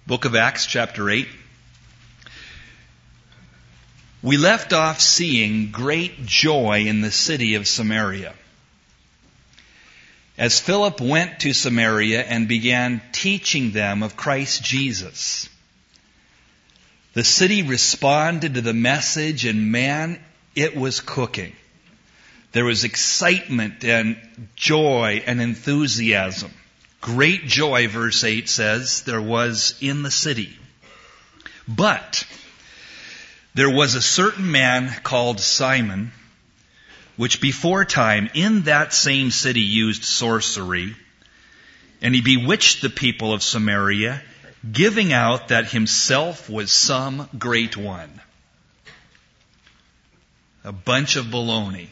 Book of Acts, chapter 8. We left off seeing great joy in the city of Samaria. As Philip went to Samaria and began teaching them of Christ Jesus, the city responded to the message, and man, it was cooking. There was excitement and joy and enthusiasm. Great joy, verse 8 says, there was in the city. But there was a certain man called Simon, which before time in that same city used sorcery, and he bewitched the people of Samaria, giving out that himself was some great one. A bunch of baloney.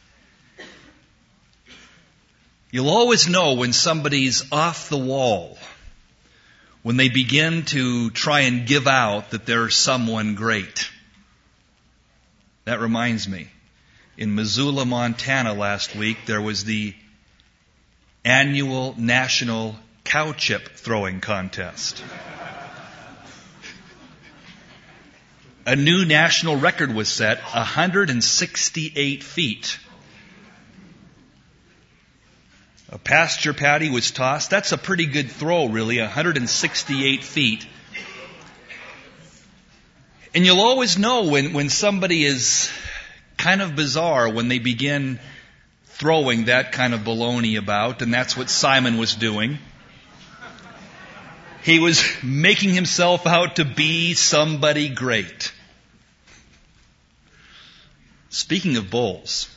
You'll always know when somebody's off the wall, when they begin to try and give out that they're someone great. That reminds me, in Missoula, Montana last week, there was the annual national cow chip throwing contest. A new national record was set, 168 feet. A pasture patty was tossed. That's a pretty good throw, really, 168 feet. And you'll always know when somebody is kind of bizarre when they begin throwing that kind of baloney about, and that's what Simon was doing. He was making himself out to be somebody great. Speaking of bulls,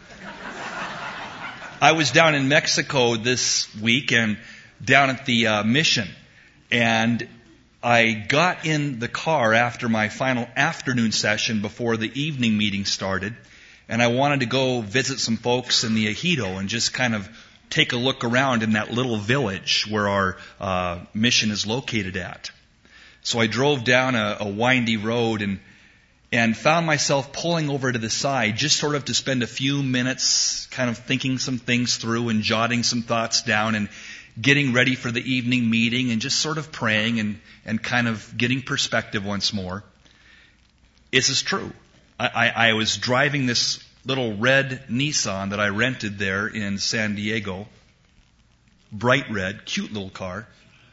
I was down in Mexico this week and down at the mission, and I got in the car after my final afternoon session before the evening meeting started, and I wanted to go visit some folks in the Ejido and just kind of take a look around in that little village where our mission is located at. So I drove down a windy road and found myself pulling over to the side just sort of to spend a few minutes kind of thinking some things through and jotting some thoughts down and getting ready for the evening meeting and just sort of praying and kind of getting perspective once more. This is true. I was driving this little red Nissan that I rented there in San Diego. Bright red, cute little car.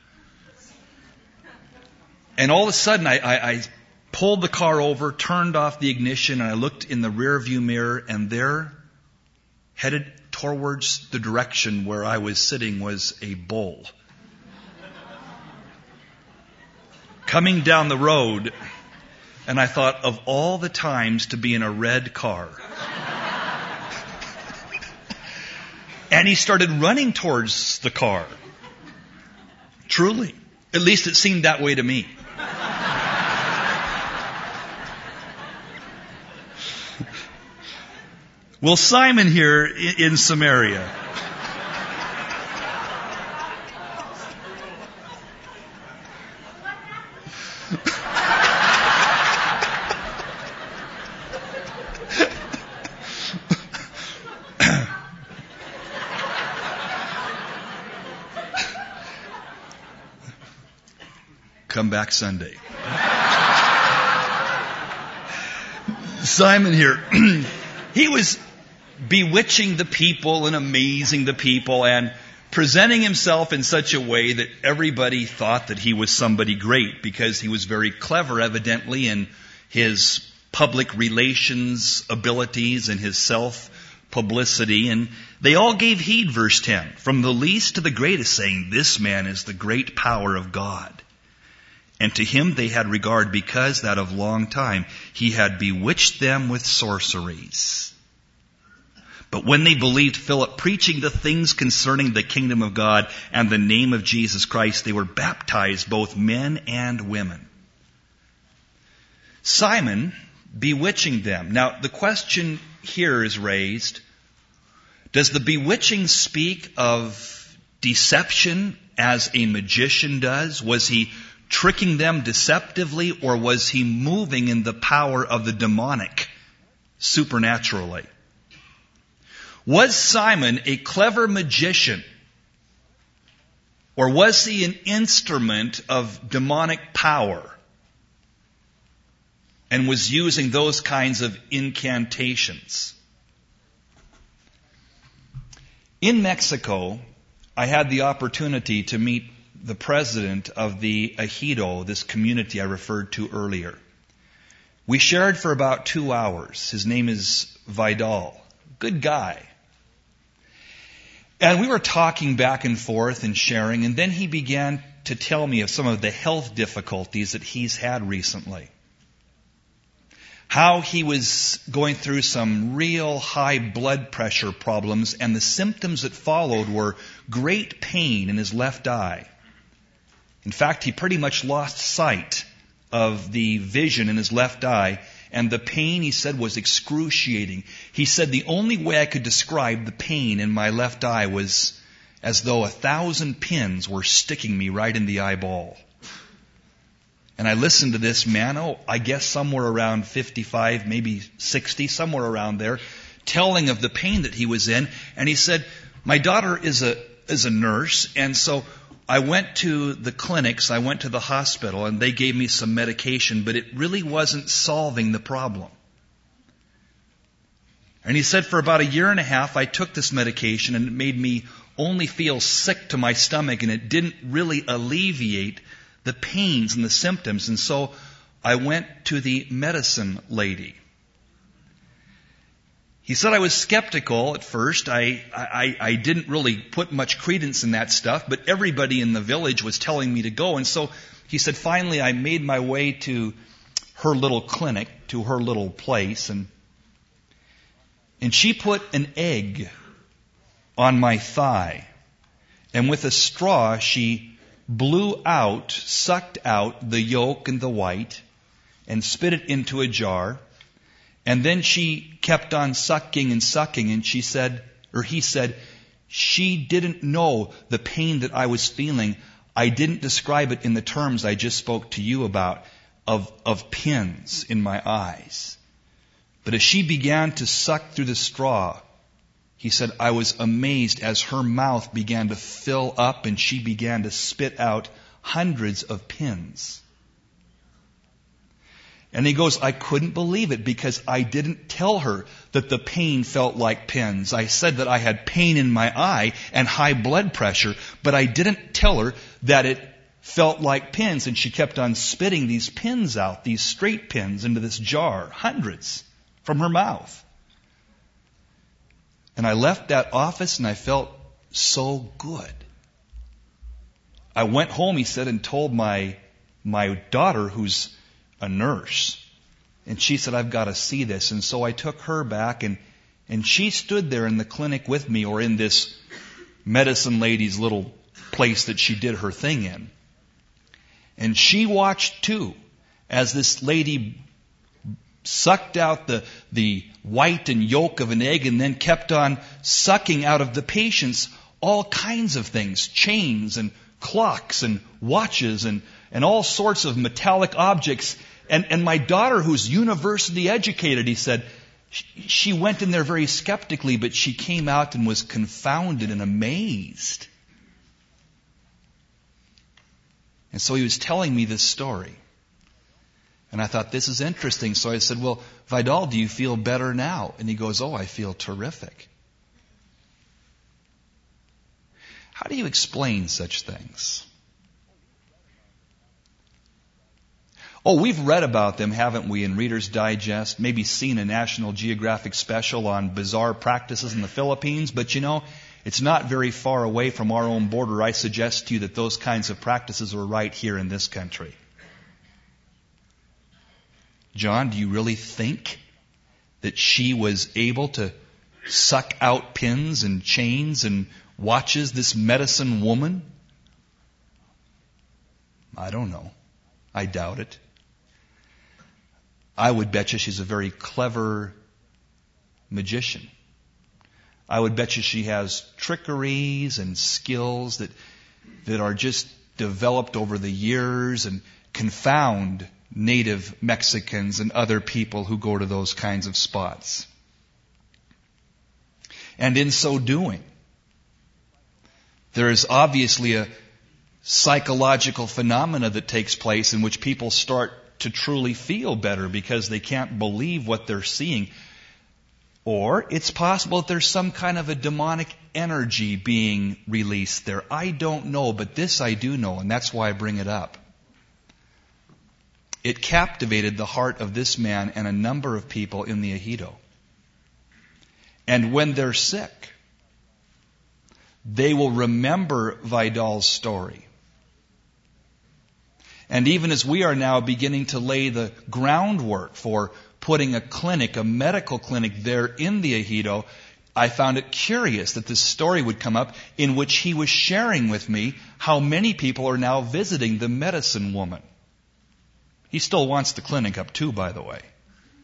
And all of a sudden I pulled the car over, turned off the ignition, and I looked in the rear view mirror, and there, headed towards the direction where I was sitting, was a bull. Coming down the road, and I thought of all the times to be in a red car. And he started running towards the car. Truly. At least it seemed that way to me. Well, Simon here in Samaria. Come back Sunday. Simon here. He was bewitching the people and amazing the people and presenting himself in such a way that everybody thought that he was somebody great because he was very clever, evidently, in his public relations abilities and his self-publicity. And they all gave heed, verse 10, from the least to the greatest, saying, "This man is the great power of God." And to him they had regard because that of long time he had bewitched them with sorceries. But when they believed Philip preaching the things concerning the kingdom of God and the name of Jesus Christ, they were baptized, both men and women. Simon bewitching them. Now, the question here is raised, does the bewitching speak of deception as a magician does? Was he tricking them deceptively, or was he moving in the power of the demonic supernaturally? Was Simon a clever magician? Or was he an instrument of demonic power and was using those kinds of incantations? In Mexico, I had the opportunity to meet the president of the Ejido, this community I referred to earlier. We shared for about 2 hours. His name is Vidal. Good guy. And we were talking back and forth and sharing, and then he began to tell me of some of the health difficulties that he's had recently. How he was going through some real high blood pressure problems, and the symptoms that followed were great pain in his left eye. In fact, he pretty much lost sight of the vision in his left eye, and the pain, he said, was excruciating. He said the only way I could describe the pain in my left eye was as though 1,000 pins were sticking me right in the eyeball. And I listened to this man, I guess somewhere around 55, maybe 60, somewhere around there, telling of the pain that he was in. And he said, my daughter is a nurse, and so I went to the clinics, I went to the hospital, and they gave me some medication, but it really wasn't solving the problem. And he said for about 1.5 years, I took this medication, and it made me only feel sick to my stomach, and it didn't really alleviate the pains and the symptoms. And so I went to the medicine lady. He said I was skeptical at first. I didn't really put much credence in that stuff, but everybody in the village was telling me to go. And so he said finally I made my way to her little clinic, to her little place, and she put an egg on my thigh. And with a straw she sucked out the yolk and the white, and spit it into a jar. And then she kept on sucking, and he said, she didn't know the pain that I was feeling. I didn't describe it in the terms I just spoke to you about, of pins in my eyes. But as she began to suck through the straw, he said, I was amazed as her mouth began to fill up and she began to spit out hundreds of pins. And he goes, I couldn't believe it because I didn't tell her that the pain felt like pins. I said that I had pain in my eye and high blood pressure, but I didn't tell her that it felt like pins. And she kept on spitting these pins out, these straight pins into this jar, hundreds from her mouth. And I left that office and I felt so good. I went home, he said, and told my daughter, who's a nurse. And she said, I've got to see this. And so I took her back, and she stood there in the clinic with me, or in this medicine lady's little place that she did her thing in. And she watched too, as this lady sucked out the white and yolk of an egg, and then kept on sucking out of the patients all kinds of things, chains and clocks and watches and all sorts of metallic objects. And my daughter, who's university educated, he said, she went in there very skeptically, but she came out and was confounded and amazed. And so he was telling me this story. And I thought, this is interesting. So I said, well, Vidal, do you feel better now? And he goes, I feel terrific. How do you explain such things? We've read about them, haven't we, in Reader's Digest, maybe seen a National Geographic special on bizarre practices in the Philippines, but it's not very far away from our own border. I suggest to you that those kinds of practices are right here in this country. John, do you really think that she was able to suck out pins and chains and watches, this medicine woman? I don't know. I doubt it. I would bet you she's a very clever magician. I would bet you she has trickeries and skills that are just developed over the years and confound native Mexicans and other people who go to those kinds of spots. And in so doing, there is obviously psychological phenomena that takes place in which people start to truly feel better because they can't believe what they're seeing. Or it's possible that there's some kind of a demonic energy being released there. I don't know, but this I do know, and that's why I bring it up. It captivated the heart of this man and a number of people in the ejido. And when they're sick, they will remember Vidal's story. And even as we are now beginning to lay the groundwork for putting a clinic, a medical clinic there in the ejido, I found it curious that this story would come up in which he was sharing with me how many people are now visiting the medicine woman. He still wants the clinic up too, by the way.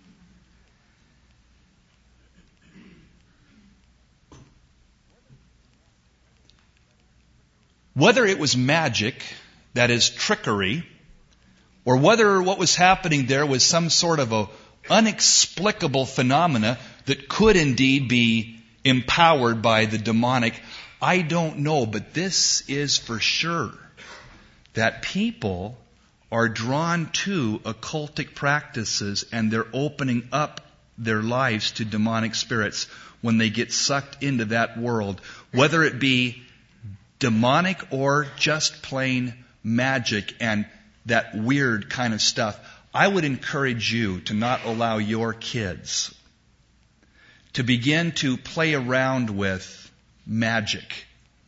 Whether it was magic, that is trickery, or whether what was happening there was some sort of a unexplicable phenomena that could indeed be empowered by the demonic, I don't know, but this is for sure that people are drawn to occultic practices and they're opening up their lives to demonic spirits when they get sucked into that world, whether it be demonic or just plain magic and that weird kind of stuff. I would encourage you to not allow your kids to begin to play around with magic,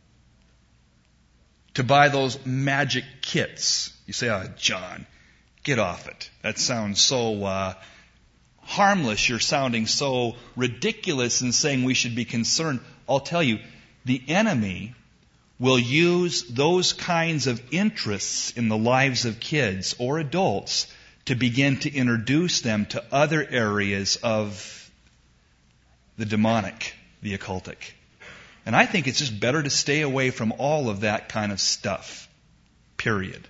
to buy those magic kits. You say, "Oh, John, get off it. That sounds so harmless. You're sounding so ridiculous in saying we should be concerned." I'll tell you, the enemy will use those kinds of interests in the lives of kids or adults to begin to introduce them to other areas of the demonic, the occultic. And I think it's just better to stay away from all of that kind of stuff. Period.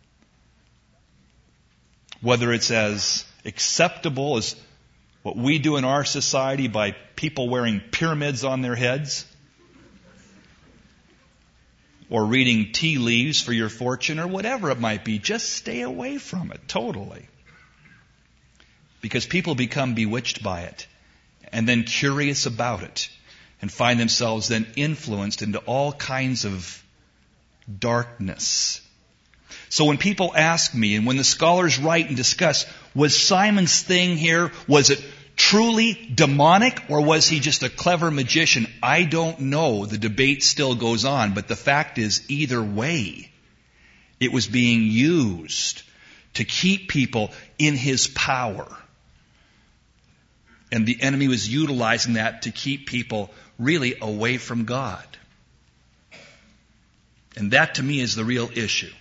Whether it's as acceptable as what we do in our society by people wearing pyramids on their heads, or reading tea leaves for your fortune, or whatever it might be, just stay away from it totally. Because people become bewitched by it, and then curious about it, and find themselves then influenced into all kinds of darkness. So when people ask me, and when the scholars write and discuss, was Simon's thing here, was it truly demonic, or was he just a clever magician? I don't know. The debate still goes on. But the fact is, either way, it was being used to keep people in his power. And the enemy was utilizing that to keep people really away from God. And that to me is the real issue.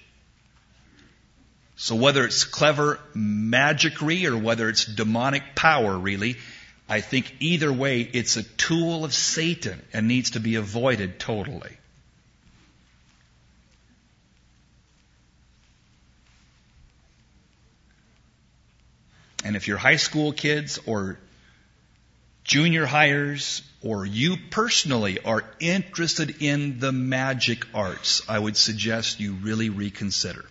So whether it's clever magicry or whether it's demonic power, really, I think either way it's a tool of Satan and needs to be avoided totally. And if you're high school kids or junior hires, or you personally are interested in the magic arts, I would suggest you really reconsider.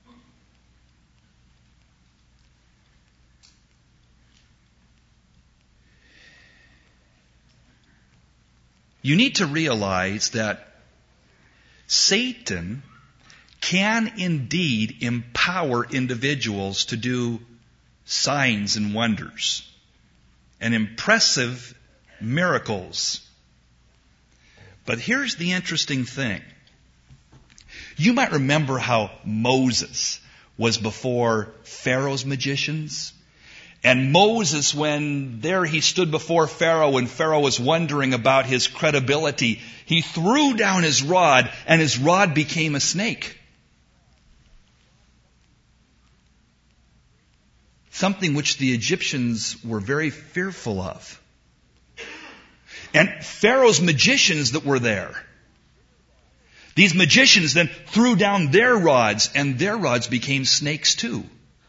You need to realize that Satan can indeed empower individuals to do signs and wonders and impressive miracles. But here's the interesting thing. You might remember how Moses was before Pharaoh's magicians. And Moses, when there he stood before Pharaoh and Pharaoh was wondering about his credibility, he threw down his rod and his rod became a snake. Something which the Egyptians were very fearful of. And Pharaoh's magicians that were there, these magicians then threw down their rods and their rods became snakes too.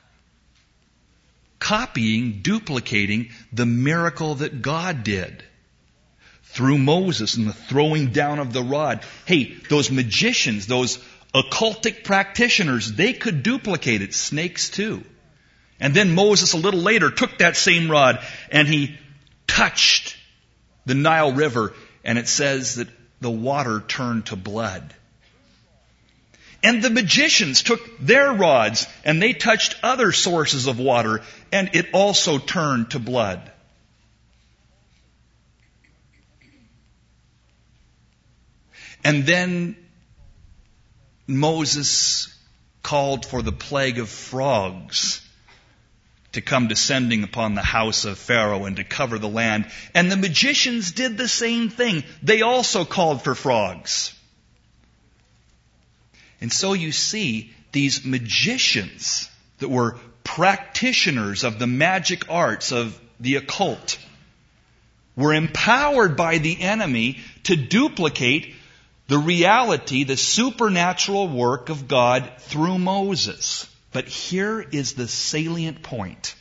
Copying, duplicating the miracle that God did through Moses and the throwing down of the rod. Hey, those magicians, those Occultic practitioners, they could duplicate it. Snakes too. And then Moses a little later took that same rod and he touched the Nile River, and it says that the water turned to blood. And the magicians took their rods and they touched other sources of water, and it also turned to blood. And then Moses called for the plague of frogs to come descending upon the house of Pharaoh and to cover the land. And the magicians did the same thing. They also called for frogs. And so you see, these magicians that were practitioners of the magic arts of the occult were empowered by the enemy to duplicate the reality, the supernatural work of God through Moses. But here is the salient point.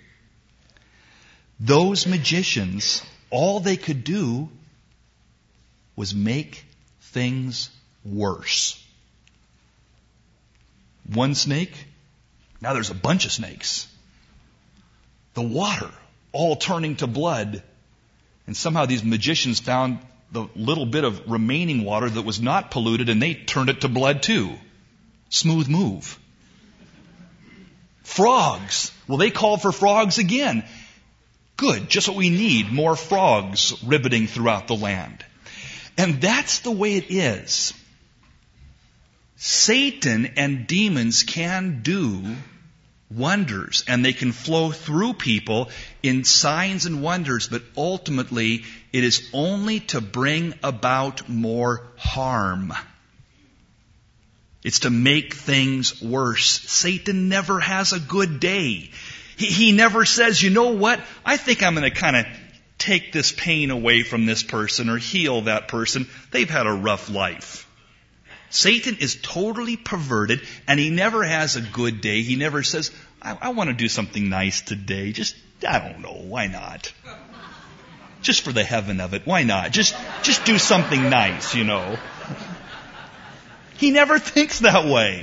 Those magicians, all they could do was make things worse. One snake, now there's a bunch of snakes. The water all turning to blood. And somehow these magicians found the little bit of remaining water that was not polluted, and they turned it to blood too. Smooth move. Frogs. Well, they called for frogs again. Good, just what we need, more frogs ribbiting throughout the land. And that's the way it is. Satan and demons can do wonders, and they can flow through people in signs and wonders, but ultimately it is only to bring about more harm. It's to make things worse. Satan never has a good day. He never says, you know what, I think I'm going to kind of take this pain away from this person or heal that person. They've had a rough life. Satan is totally perverted, and he never has a good day. He never says, I want to do something nice today. Just, I don't know, why not? Just for the heaven of it, why not? Just do something nice, you know. He never thinks that way.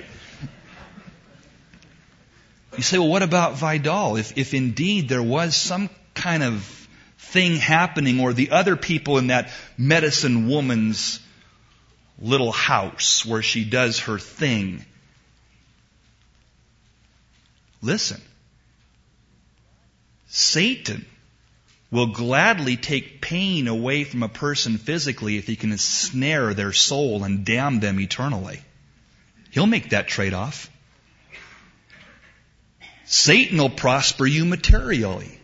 You say, well, what about Vidal? If indeed there was some kind of thing happening, or the other people in that medicine woman's little house where she does her thing. Listen, Satan will gladly take pain away from a person physically if he can ensnare their soul and damn them eternally. He'll make that trade-off. Satan will prosper you materially.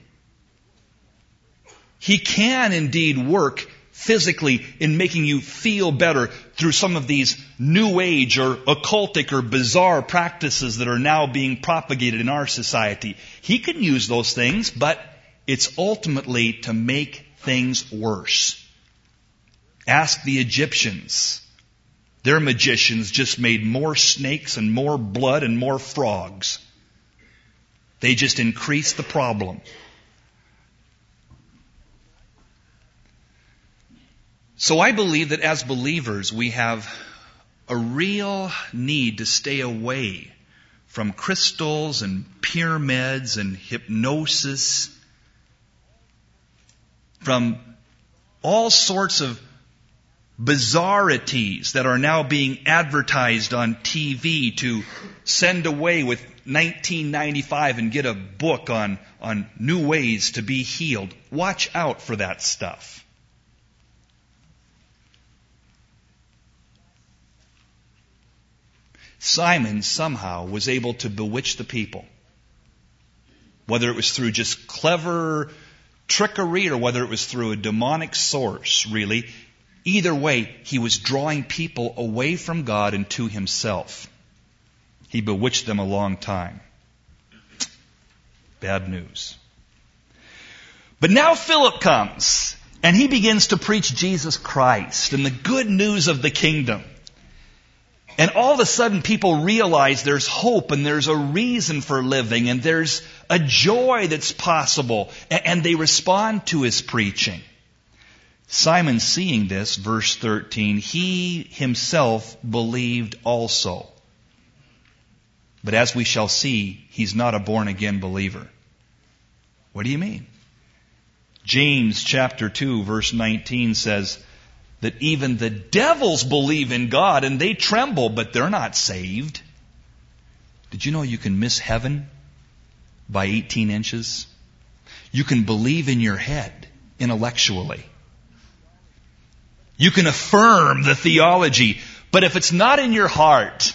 He can indeed work physically in making you feel better through some of these new age or occultic or bizarre practices that are now being propagated in our society. He can use those things, but it's ultimately to make things worse. Ask the Egyptians. Their magicians just made more snakes and more blood and more frogs. They just increased the problem. So I believe that as believers, we have a real need to stay away from crystals and pyramids and hypnosis, from all sorts of bizarrities that are now being advertised on TV to send away with $19.95 and get a book on new ways to be healed. Watch out for that stuff. Simon somehow was able to bewitch the people. Whether it was through just clever trickery or whether it was through a demonic source, really. Either way, he was drawing people away from God and to himself. He bewitched them a long time. Bad news. But now Philip comes, and he begins to preach Jesus Christ and the good news of the kingdom. And all of a sudden people realize there's hope and there's a reason for living and there's a joy that's possible. And they respond to his preaching. Simon, seeing this, verse 13, he himself believed also. But as we shall see, he's not a born-again believer. What do you mean? James chapter 2, verse 19 says that even the devils believe in God and they tremble, but they're not saved. Did you know you can miss heaven by 18 inches? You can believe in your head intellectually. You can affirm the theology, but if it's not in your heart,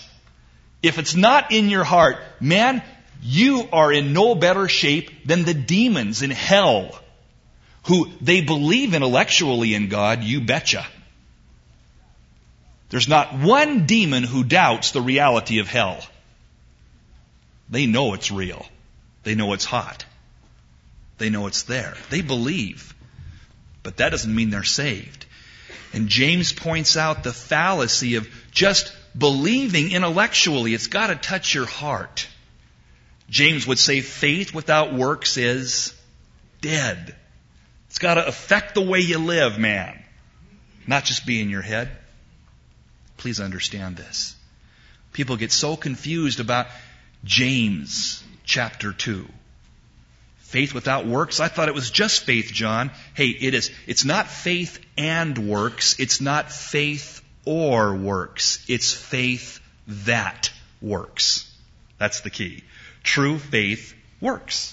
man, you are in no better shape than the demons in hell, who they believe intellectually in God, you betcha. There's not one demon who doubts the reality of hell. They know it's real. They know it's hot. They know it's there. They believe. But that doesn't mean they're saved. And James points out the fallacy of just believing intellectually. It's got to touch your heart. James would say faith without works is dead. It's got to affect the way you live, man. Not just be in your head. Please understand this. People get so confused about James chapter 2. Faith without works? I thought it was just faith, John. Hey, it is. It's not faith and works. It's not faith or works. It's faith that works. That's the key. True faith works.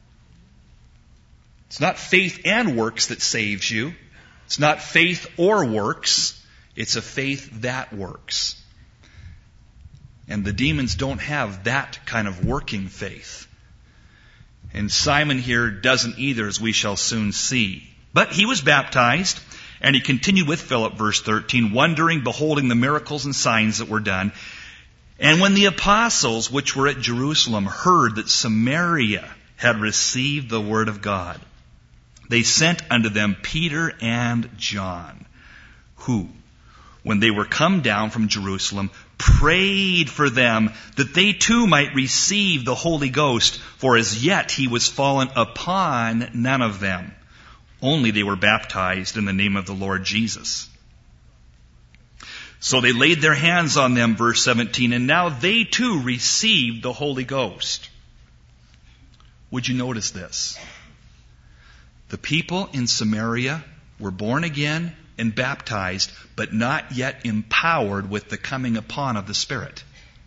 It's not faith and works that saves you. It's not faith or works. It's a faith that works. And the demons don't have that kind of working faith. And Simon here doesn't either, as we shall soon see. But he was baptized, and he continued with Philip, verse 13, wondering, beholding the miracles and signs that were done. And when the apostles, which were at Jerusalem, heard that Samaria had received the word of God, they sent unto them Peter and John, who, when they were come down from Jerusalem, prayed for them that they too might receive the Holy Ghost, for as yet he was fallen upon none of them. Only they were baptized in the name of the Lord Jesus. So they laid their hands on them, verse 17, and now they too received the Holy Ghost. Would you notice this? The people in Samaria were born again and baptized, but not yet empowered with the coming upon of the Spirit.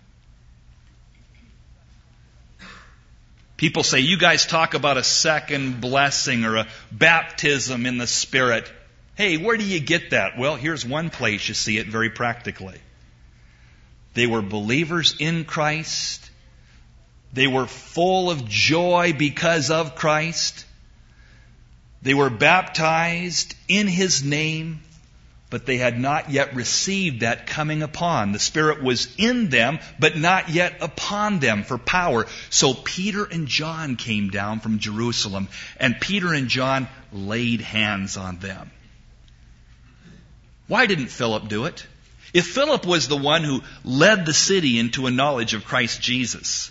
People say, you guys talk about a second blessing or a baptism in the Spirit. Hey, where do you get that? Well, here's one place you see it very practically. They were believers in Christ. They were full of joy because of Christ. They were baptized in His name, but they had not yet received that coming upon. The Spirit was in them, but not yet upon them for power. So Peter and John came down from Jerusalem, and Peter and John laid hands on them. Why didn't Philip do it? If Philip was the one who led the city into a knowledge of Christ Jesus,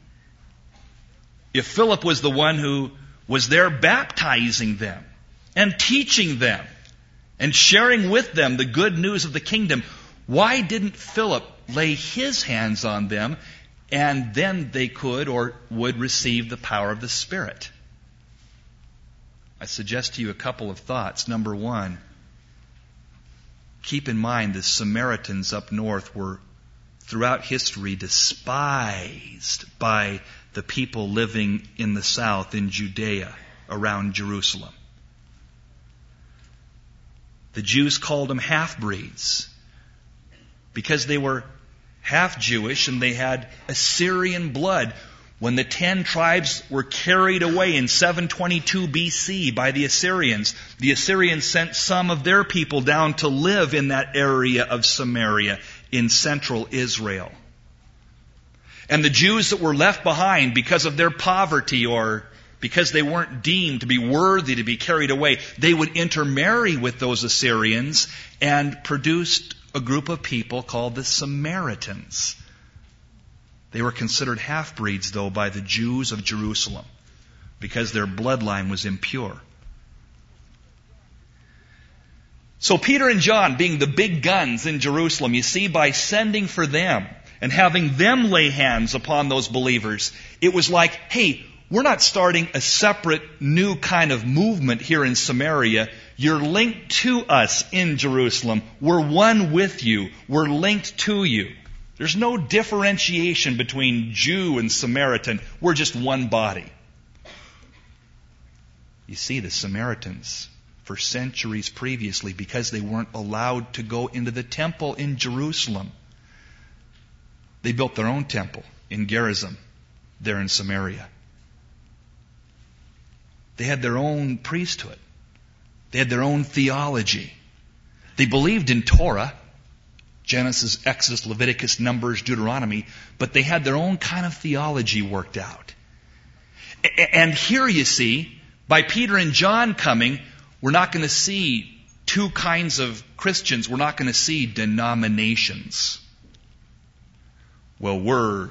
if Philip was the one who was there baptizing them and teaching them and sharing with them the good news of the kingdom, why didn't Philip lay his hands on them and then they could or would receive the power of the Spirit? I suggest to you a couple of thoughts. Number one, keep in mind the Samaritans up north were throughout history despised by the people living in the south, in Judea, around Jerusalem. The Jews called them half-breeds because they were half Jewish and they had Assyrian blood. When the 10 tribes were carried away in 722 BC by the Assyrians sent some of their people down to live in that area of Samaria in central Israel. And the Jews that were left behind because of their poverty or because they weren't deemed to be worthy to be carried away, they would intermarry with those Assyrians and produced a group of people called the Samaritans. They were considered half-breeds, though, by the Jews of Jerusalem because their bloodline was impure. So Peter and John, being the big guns in Jerusalem, you see, by sending for them and having them lay hands upon those believers, it was like, hey, we're not starting a separate new kind of movement here in Samaria. You're linked to us in Jerusalem. We're one with you. We're linked to you. There's no differentiation between Jew and Samaritan. We're just one body. You see, the Samaritans, for centuries previously, because they weren't allowed to go into the temple in Jerusalem, they built their own temple in Gerizim, there in Samaria. They had their own priesthood. They had their own theology. They believed in Torah, Genesis, Exodus, Leviticus, Numbers, Deuteronomy, but they had their own kind of theology worked out. And here you see, by Peter and John coming, we're not going to see two kinds of Christians. We're not going to see denominations. Well, we're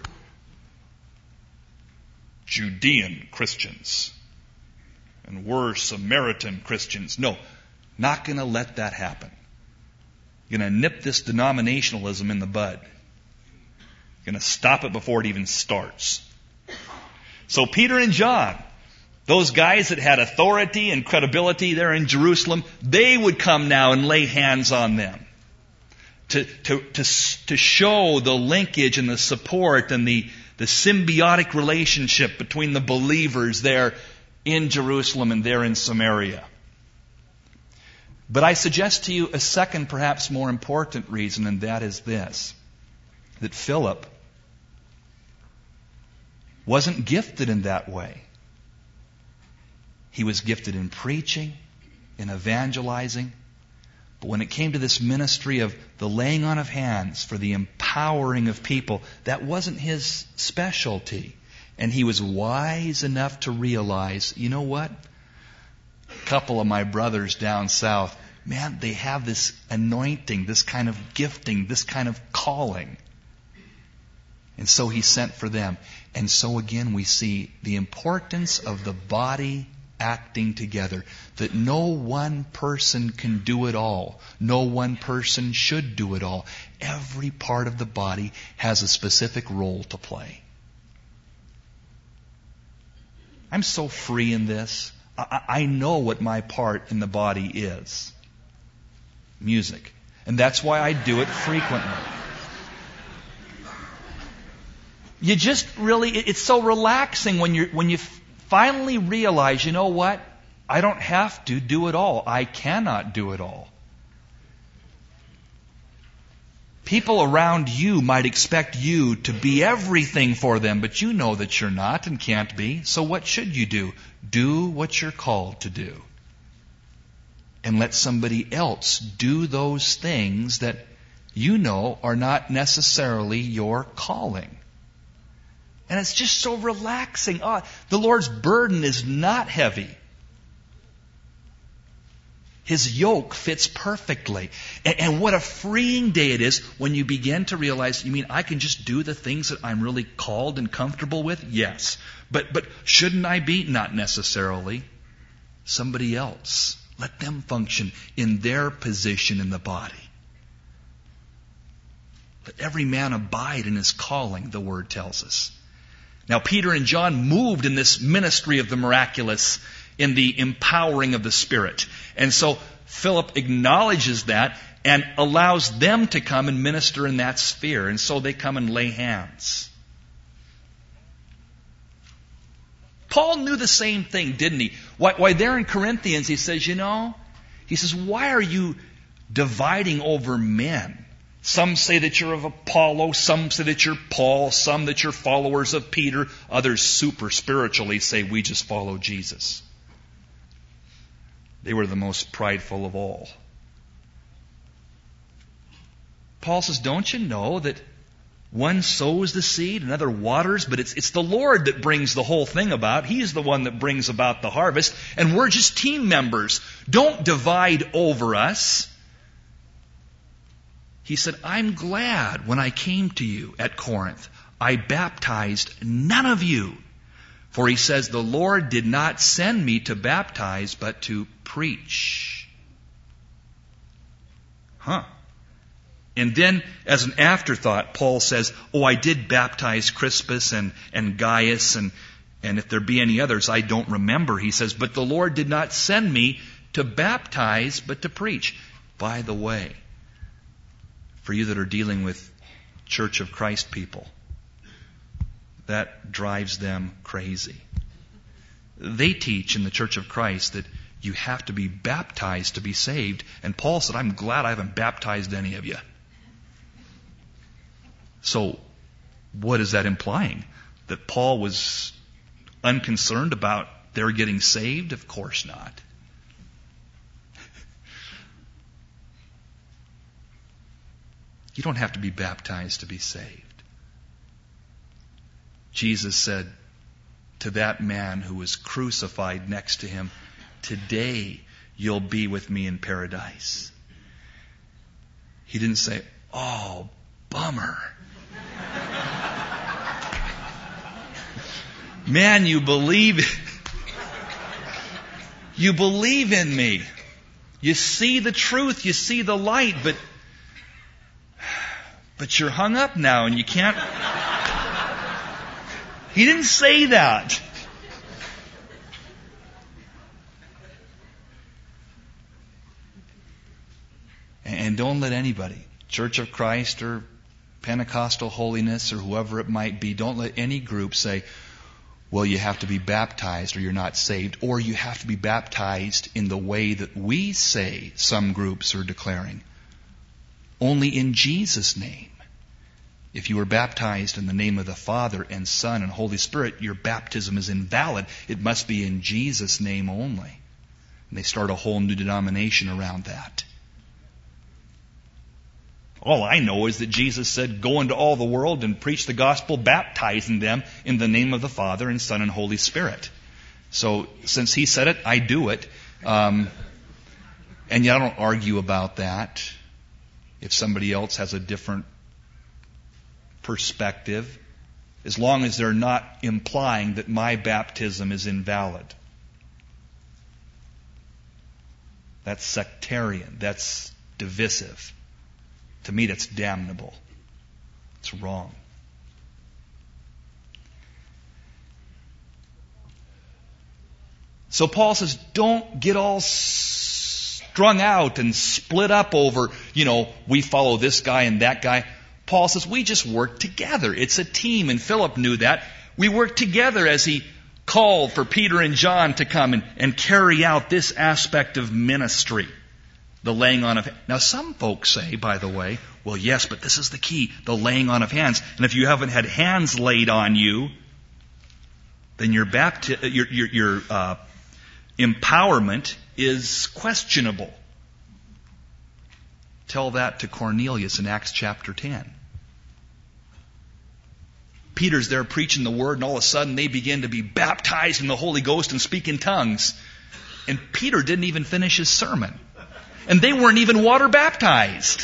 Judean Christians, and we're Samaritan Christians. No, not going to let that happen. Going to nip this denominationalism in the bud. Going to stop it before it even starts. So Peter and John, those guys that had authority and credibility there in Jerusalem, they would come now and lay hands on them to show the linkage and the support and the symbiotic relationship between the believers there in Jerusalem and there in Samaria. But I suggest to you a second, perhaps more important reason, and that is this: that Philip wasn't gifted in that way. He was gifted in preaching, in evangelizing. But when it came to this ministry of the laying on of hands for the empowering of people, that wasn't his specialty. And he was wise enough to realize, you know what? A couple of my brothers down south, man, they have this anointing, this kind of gifting, this kind of calling. And so he sent for them. And so again we see the importance of the body acting together. That no one person can do it all. No one person should do it all. Every part of the body has a specific role to play. I'm so free in this. I know what my part in the body is. Music. And that's why I do it frequently. You just really, it's so relaxing when you finally realize, you know what? I don't have to do it all. I cannot do it all. People around you might expect you to be everything for them, but you know that you're not and can't be. So what should you do? Do what you're called to do. And let somebody else do those things that you know are not necessarily your calling. And it's just so relaxing. The Lord's burden is not heavy. His yoke fits perfectly. And what a freeing day it is when you begin to realize, you mean I can just do the things that I'm really called and comfortable with? Yes. But shouldn't I be? Not necessarily. Somebody else. Let them function in their position in the body. Let every man abide in his calling, the Word tells us. Now, Peter and John moved in this ministry of the miraculous, in the empowering of the Spirit. And so Philip acknowledges that and allows them to come and minister in that sphere. And so they come and lay hands. Paul knew the same thing, didn't he? Why there in Corinthians he says, why are you dividing over men? Some say that you're of Apollo, some say that you're Paul, some that you're followers of Peter, others super spiritually say we just follow Jesus. They were the most prideful of all. Paul says, don't you know that one sows the seed, another waters, but it's the Lord that brings the whole thing about. He's the one that brings about the harvest, and we're just team members. Don't divide over us. He said, I'm glad when I came to you at Corinth, I baptized none of you. For he says, the Lord did not send me to baptize, but to preach. Huh. And then, as an afterthought, Paul says, I did baptize Crispus and Gaius, and if there be any others, I don't remember. He says, but the Lord did not send me to baptize, but to preach. By the way, for you that are dealing with Church of Christ people, that drives them crazy. They teach in the Church of Christ that you have to be baptized to be saved. And Paul said, I'm glad I haven't baptized any of you. So, what is that implying? That Paul was unconcerned about their getting saved? Of course not. You don't have to be baptized to be saved. Jesus said to that man who was crucified next to him, today you'll be with me in paradise. He didn't say, oh, bummer. Man, you believe in me. You see the truth, you see the light, but you're hung up now and you can't. He didn't say that. And don't let anybody, Church of Christ or Pentecostal Holiness or whoever it might be, don't let any group say, well, you have to be baptized or you're not saved, or you have to be baptized in the way that we say some groups are declaring. Only in Jesus' name. If you were baptized in the name of the Father and Son and Holy Spirit, your baptism is invalid. It must be in Jesus' name only. And they start a whole new denomination around that. All I know is that Jesus said, go into all the world and preach the gospel, baptizing them in the name of the Father and Son and Holy Spirit. So, since He said it, I do it. And yet I don't argue about that. If somebody else has a different perspective, as long as they're not implying that my baptism is invalid. That's sectarian. That's divisive. To me, that's damnable. It's wrong. So Paul says, don't get all strung out and split up over, we follow this guy and that guy. Paul says, we just work together. It's a team, and Philip knew that. We worked together as he called for Peter and John to come and carry out this aspect of ministry, the laying on of hands. Now, some folks say, by the way, well, yes, but this is the key, the laying on of hands. And if you haven't had hands laid on you, then your empowerment is questionable. Tell that to Cornelius in Acts chapter 10. Peter's there preaching the word, and all of a sudden they begin to be baptized in the Holy Ghost and speak in tongues. And Peter didn't even finish his sermon. And they weren't even water baptized.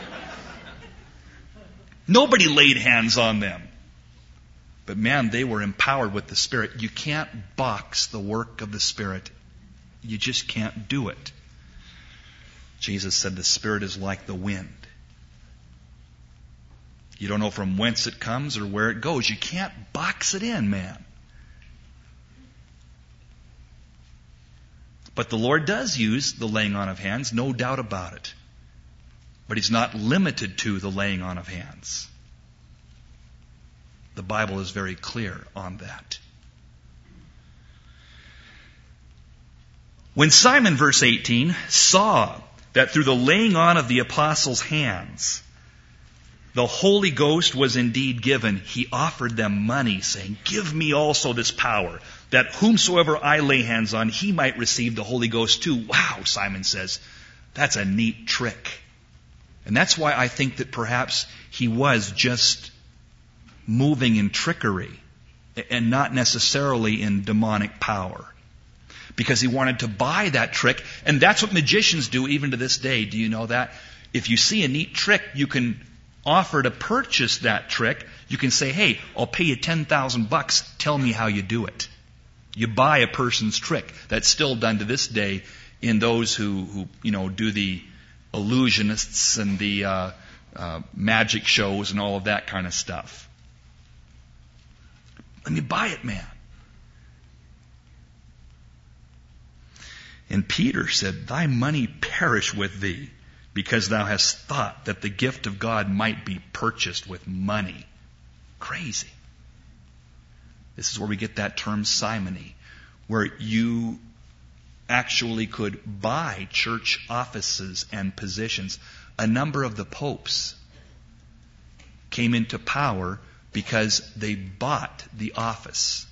Nobody laid hands on them. But man, they were empowered with the Spirit. You can't box the work of the Spirit. You just can't do it. Jesus said the Spirit is like the wind. You don't know from whence it comes or where it goes. You can't box it in, man. But the Lord does use the laying on of hands, no doubt about it. But He's not limited to the laying on of hands. The Bible is very clear on that. When Simon, verse 18, saw that through the laying on of the apostles' hands, the Holy Ghost was indeed given, he offered them money, saying, give me also this power, that whomsoever I lay hands on, he might receive the Holy Ghost too. Wow, Simon says, that's a neat trick. And that's why I think that perhaps he was just moving in trickery and not necessarily in demonic power. Because he wanted to buy that trick, and that's what magicians do even to this day. Do you know that? If you see a neat trick, you can offer to purchase that trick. You can say, hey, I'll pay you $10,000. Tell me how you do it. You buy a person's trick. That's still done to this day in those who do the illusionists and the magic shows and all of that kind of stuff. Let me buy it, man. And Peter said, thy money perish with thee, because thou hast thought that the gift of God might be purchased with money. Crazy. This is where we get that term simony, where you actually could buy church offices and positions. A number of the popes came into power because they bought the office.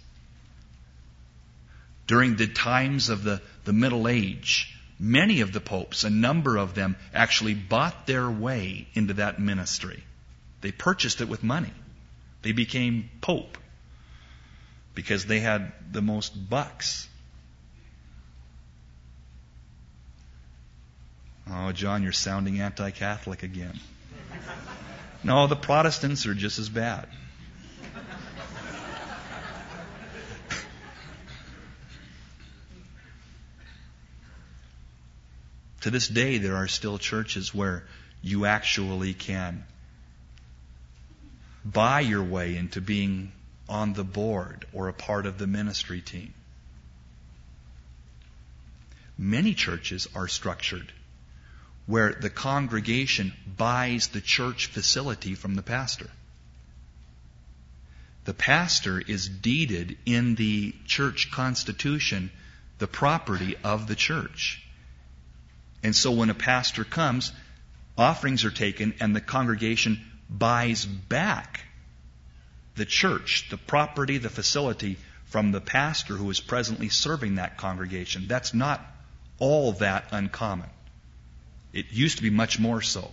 During the times of the Middle Age, many of the popes, a number of them, actually bought their way into that ministry. They purchased it with money. They became pope because they had the most bucks. Oh, John, you're sounding anti-Catholic again. No, the Protestants are just as bad. To this day, there are still churches where you actually can buy your way into being on the board or a part of the ministry team. Many churches are structured where the congregation buys the church facility from the pastor. The pastor is deeded in the church constitution the property of the church. And so when a pastor comes, offerings are taken and the congregation buys back the church, the property, the facility from the pastor who is presently serving that congregation. That's not all that uncommon. It used to be much more so.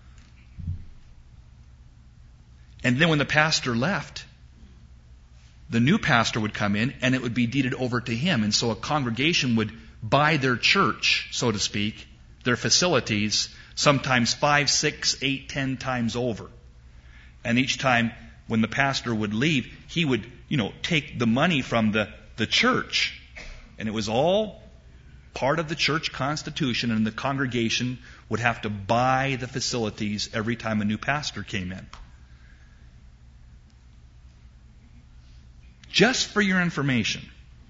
And then when the pastor left, the new pastor would come in and it would be deeded over to him. And so a congregation would buy their church, so to speak, their facilities, sometimes 5, 6, 8, 10 times over. And each time when the pastor would leave, he would, take the money from the church. And it was all part of the church constitution, and the congregation would have to buy the facilities every time a new pastor came in. Just for your information,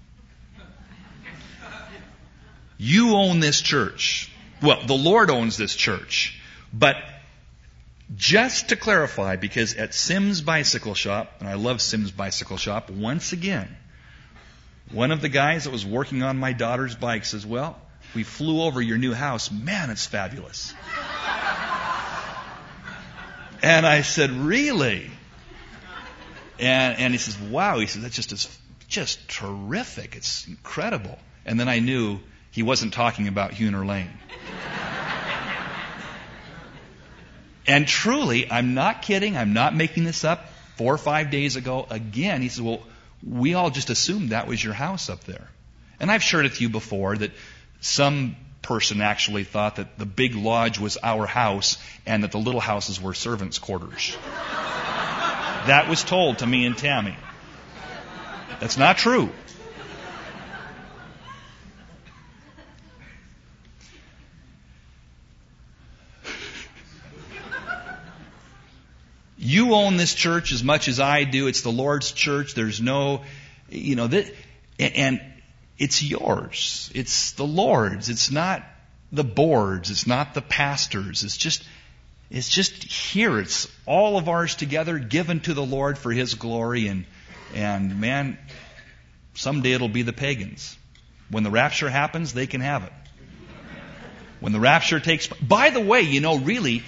you own this church. Well, the Lord owns this church. But just to clarify, because at Sims Bicycle Shop, and I love Sims Bicycle Shop, once again, one of the guys that was working on my daughter's bike says, well, we flew over your new house. Man, it's fabulous. And I said, really? And he says, wow. He says, that's just terrific. It's incredible. And then I knew he wasn't talking about Huner Lane. And truly, I'm not kidding. I'm not making this up. 4 or 5 days ago, again, he said, well, we all just assumed that was your house up there. And I've shared with you before that some person actually thought that the big lodge was our house and that the little houses were servants' quarters. That was told to me and Tammy. That's not true. You own this church as much as I do. It's the Lord's church. There's no, and it's yours. It's the Lord's. It's not the board's. It's not the pastor's. It's just here. It's all of ours together, given to the Lord for His glory. And man, someday it'll be the pagans. When the rapture happens, they can have it. When the rapture takes, by the way, really,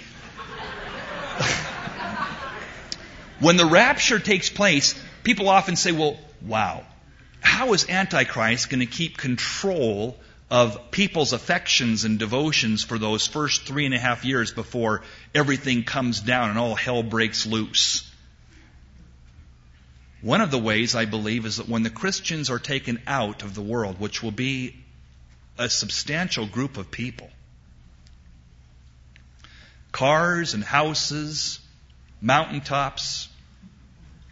when the rapture takes place, people often say, well, wow, how is Antichrist going to keep control of people's affections and devotions for those first 3.5 years before everything comes down and all hell breaks loose? One of the ways, I believe, is that when the Christians are taken out of the world, which will be a substantial group of people, cars and houses, mountaintops,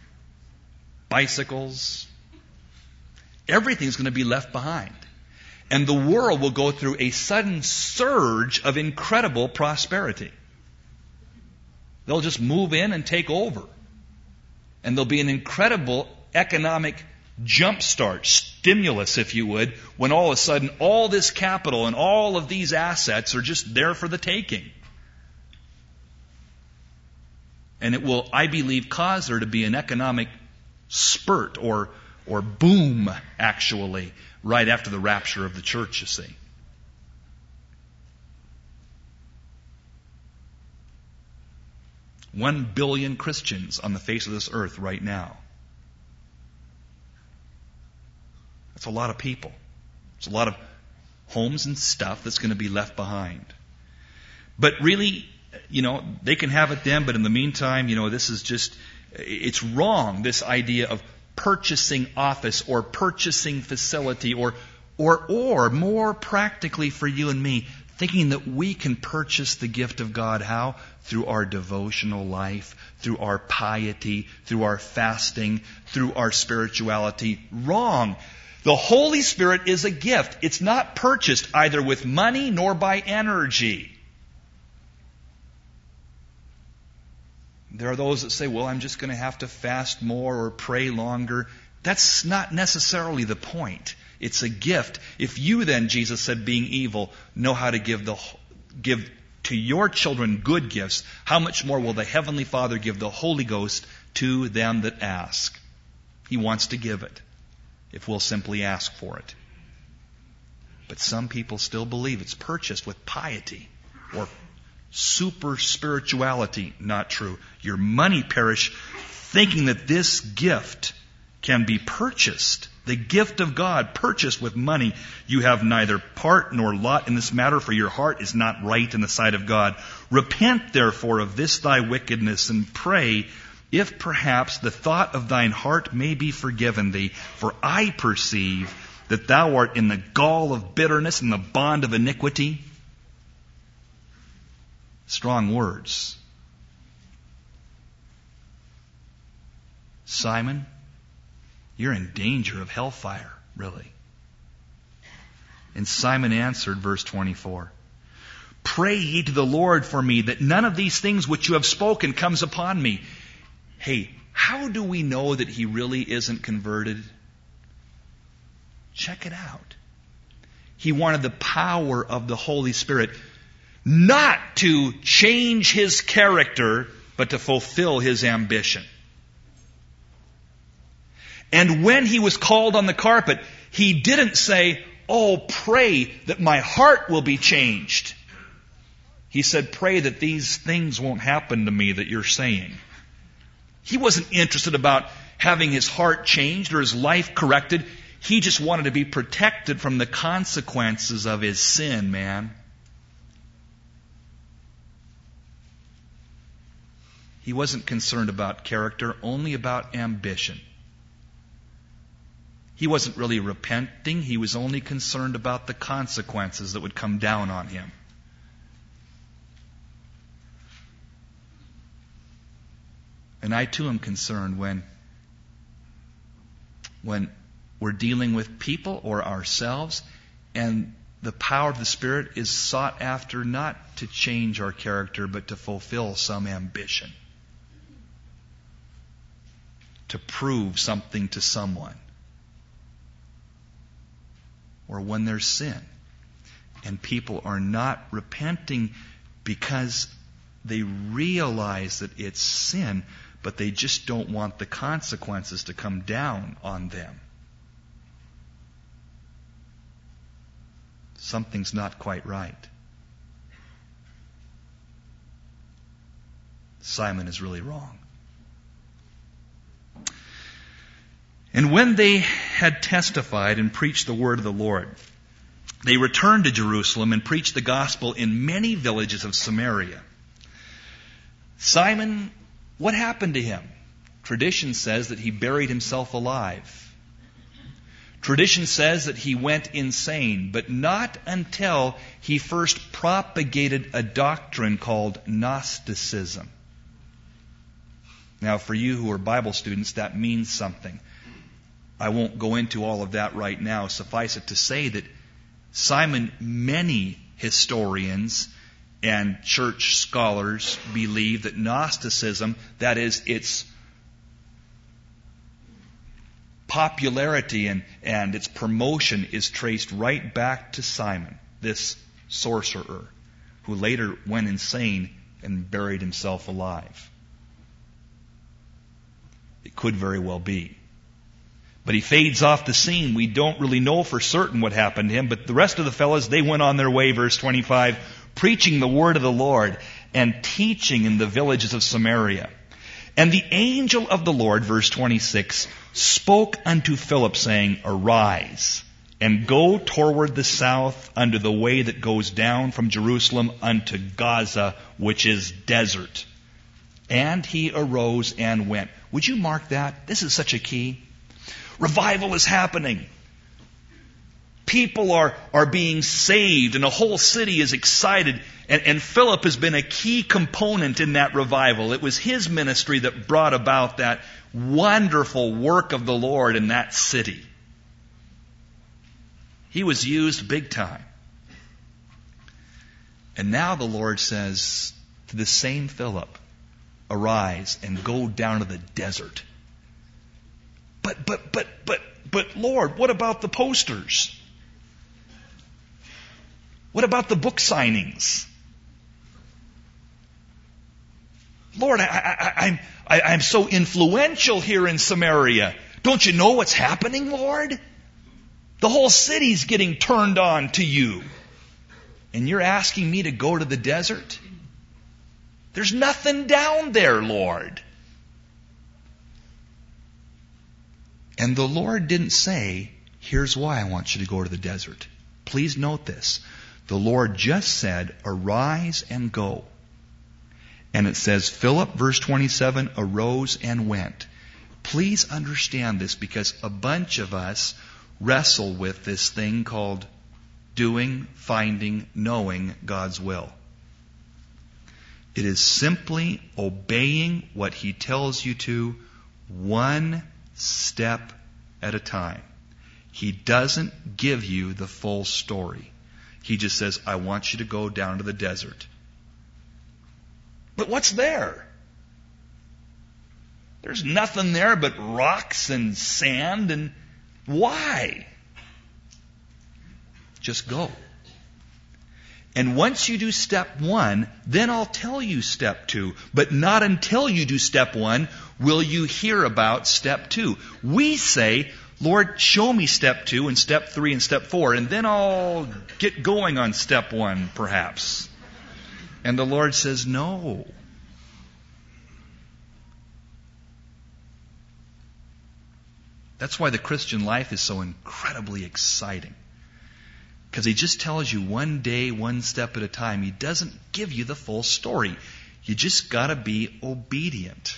bicycles, everything's going to be left behind. And the world will go through a sudden surge of incredible prosperity. They'll just move in and take over. And there'll be an incredible economic jumpstart, stimulus, if you would, when all of a sudden all this capital and all of these assets are just there for the taking. And it will, I believe, cause there to be an economic spurt or boom, actually, right after the rapture of the church, you see. One billion Christians on the face of this earth right now. That's a lot of people. It's a lot of homes and stuff that's going to be left behind. But really, they can have it then, but in the meantime, this is just, it's wrong, this idea of purchasing office or purchasing facility or more practically for you and me, thinking that we can purchase the gift of God. How? Through our devotional life, through our piety, through our fasting, through our spirituality. Wrong. The Holy Spirit is a gift. It's not purchased either with money nor by energy. There are those that say, well, I'm just going to have to fast more or pray longer. That's not necessarily the point. It's a gift. If you then, Jesus said, being evil, know how to give to your children good gifts, how much more will the Heavenly Father give the Holy Ghost to them that ask? He wants to give it, if we'll simply ask for it. But some people still believe it's purchased with piety or super spirituality. Not true. Your money perish thinking that this gift can be purchased. The gift of God purchased with money. You have neither part nor lot in this matter, for your heart is not right in the sight of God. Repent therefore of this thy wickedness, and pray, if perhaps the thought of thine heart may be forgiven thee. For I perceive that thou art in the gall of bitterness and the bond of iniquity. Strong words. Simon, you're in danger of hellfire, really. And Simon answered, verse 24, pray ye to the Lord for me, that none of these things which you have spoken comes upon me. Hey, how do we know that he really isn't converted? Check it out. He wanted the power of the Holy Spirit not to change his character, but to fulfill his ambition. And when he was called on the carpet, he didn't say, oh, pray that my heart will be changed. He said, pray that these things won't happen to me that you're saying. He wasn't interested about having his heart changed or his life corrected. He just wanted to be protected from the consequences of his sin, man. He wasn't concerned about character, only about ambition. He wasn't really repenting. He was only concerned about the consequences that would come down on him. And I too am concerned when we're dealing with people or ourselves and the power of the Spirit is sought after not to change our character but to fulfill some ambition. To prove something to someone. Or when there's sin and people are not repenting because they realize that it's sin, but they just don't want the consequences to come down on them. Something's not quite right. Simon is really wrong. And when they had testified and preached the word of the Lord, they returned to Jerusalem and preached the gospel in many villages of Samaria. Simon, what happened to him? Tradition says that he buried himself alive. Tradition says that he went insane, but not until he first propagated a doctrine called Gnosticism. Now, for you who are Bible students, that means something. I won't go into all of that right now. Suffice it to say that Simon, many historians and church scholars believe that Gnosticism, that is, its popularity and its promotion, is traced right back to Simon, this sorcerer, who later went insane and buried himself alive. It could very well be. But he fades off the scene. We don't really know for certain what happened to him, but the rest of the fellows, they went on their way, verse 25, preaching the word of the Lord and teaching in the villages of Samaria. And the angel of the Lord, verse 26, spoke unto Philip, saying, Arise, and go toward the south unto the way that goes down from Jerusalem unto Gaza, which is desert. And he arose and went. Would you mark that? This is such a key. Revival is happening. People are being saved, and a whole city is excited. And Philip has been a key component in that revival. It was his ministry that brought about that wonderful work of the Lord in that city. He was used big time. And now the Lord says to the same Philip, Arise and go down to the desert. But Lord, what about the posters? What about the book signings? Lord, I'm so influential here in Samaria. Don't you know what's happening, Lord? The whole city's getting turned on to you. And you're asking me to go to the desert? There's nothing down there, Lord. And the Lord didn't say, here's why I want you to go to the desert. Please note this. The Lord just said, arise and go. And it says, Philip, verse 27, arose and went. Please understand this, because a bunch of us wrestle with this thing called doing, finding, knowing God's will. It is simply obeying what He tells you to, one step at a time. He doesn't give you the full story. He just says, I want you to go down to the desert. But what's there? There's nothing there but rocks and sand. And why? Just go. And once you do step one, then I'll tell you step two. But not until you do step one will you hear about step two. We say, Lord, show me step two and step three and step four, and then I'll get going on step one, perhaps. And the Lord says, no. That's why the Christian life is so incredibly exciting. Because He just tells you one day, one step at a time. He doesn't give you the full story. You just got to be obedient.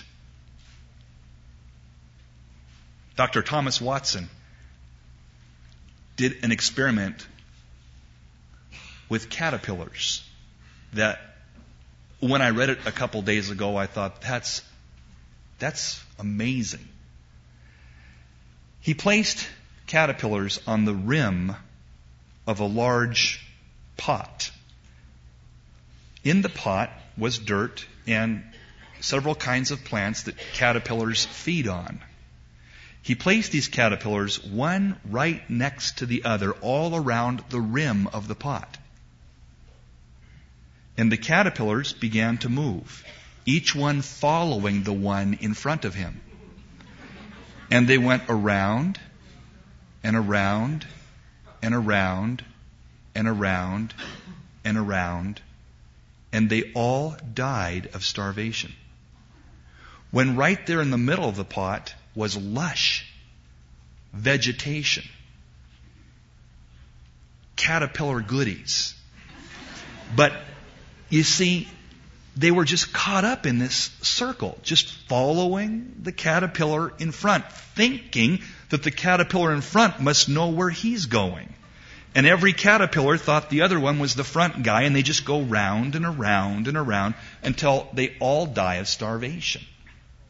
Dr. Thomas Watson did an experiment with caterpillars that, when I read it a couple days ago, I thought, that's amazing. He placed caterpillars on the rim of a large pot. In the pot was dirt and several kinds of plants that caterpillars feed on. He placed these caterpillars one right next to the other all around the rim of the pot. And the caterpillars began to move, each one following the one in front of him. And they went around and around and around and around and around, and they all died of starvation. When right there in the middle of the pot was lush vegetation, caterpillar goodies. But you see, they were just caught up in this circle, just following the caterpillar in front, thinking that the caterpillar in front must know where he's going. And every caterpillar thought the other one was the front guy, and they just go round and around and around until they all die of starvation.